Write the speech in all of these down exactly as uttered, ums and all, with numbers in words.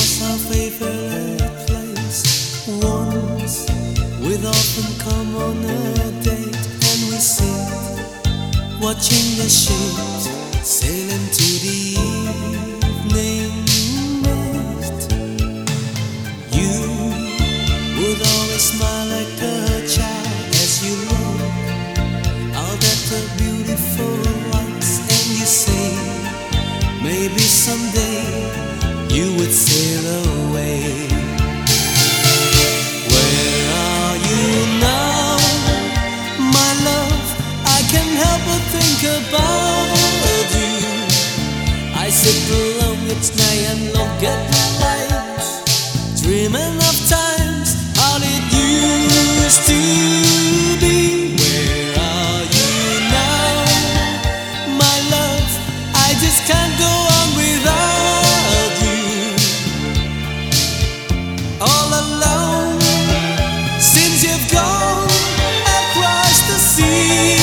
was our favorite place. Once we'd often come on a date, and we sit watching the ships sailing to the evening mist. You would always smile like a child as you look out at the beautiful lights, and you say, maybe someday you would sail away. Where are you now, my love? I can't help but think about you. I sit alone each night and look at the lights, dreaming of times how it used to be. Where are you now, my love? I just can't go on without you. All alone since you've gone across the sea.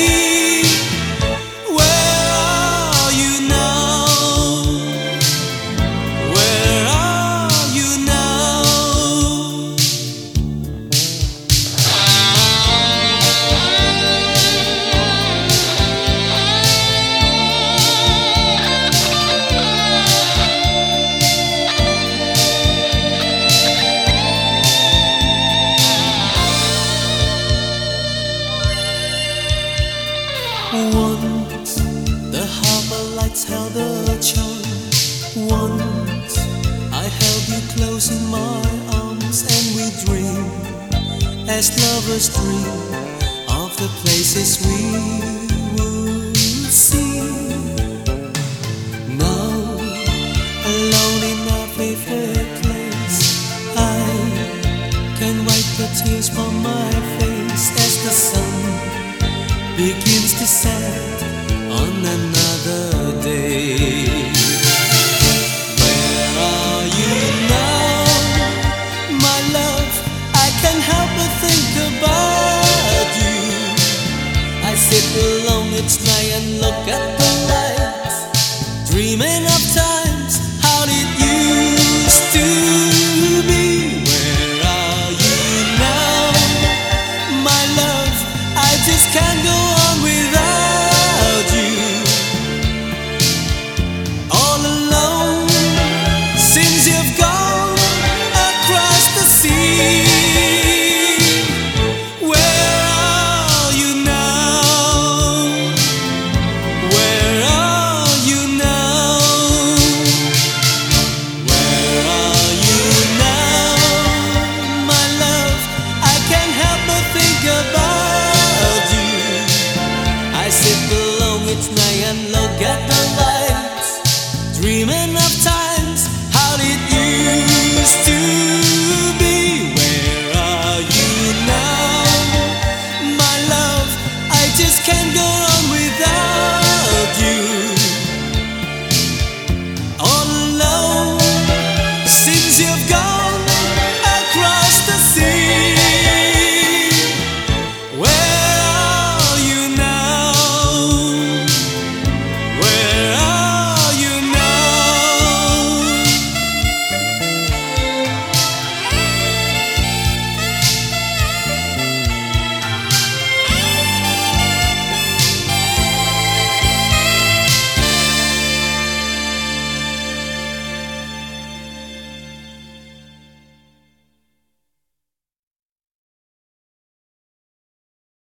Where are you now? Where are you now? Once the harbor lights held a charm. Once I held you close in my arms, and we dreamed as lovers dream of the places we would see. Now, alone in our favorite place, I can wipe the tears from my face as the sun begins to set on another day. Where are you now, my love? I can't help but think about you. I sit alone each night and look at